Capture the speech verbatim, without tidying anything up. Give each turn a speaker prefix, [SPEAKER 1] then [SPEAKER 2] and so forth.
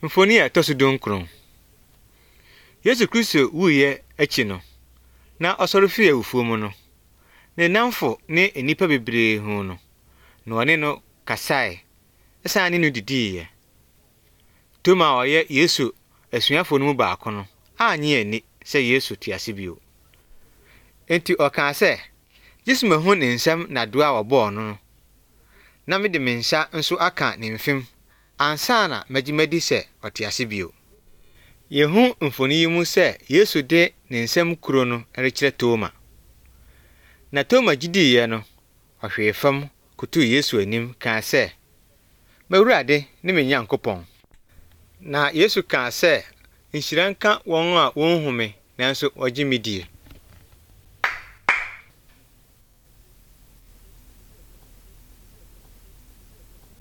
[SPEAKER 1] Mfoni a tosu donkron. Yesu Kristo wuye achi no. Na osoro fi awufuo mu no. Ne namfo ne enipa bebree hu no. Na one no kasai. Esa ne no didiye. Toma oye Yesu asuafo no mu baako no. Anye ani se Yesu tiase bio. Enti oka se Yesu mahu ne nsam na doa obo no. Na me de mensa nso aka ne mfem. Ansa na magimadi se otiase bio. Yehu mfoni yi mu se Yesu de ne nsam kuro no rekire Toma. Na Toma gidiye no, ohwe fam kutu Yesu anim ka se, "Mawurade ne me Nyankopɔn." Na Yesu ka se, "Nhiranka wɔn a wonhume nanso ogye me die."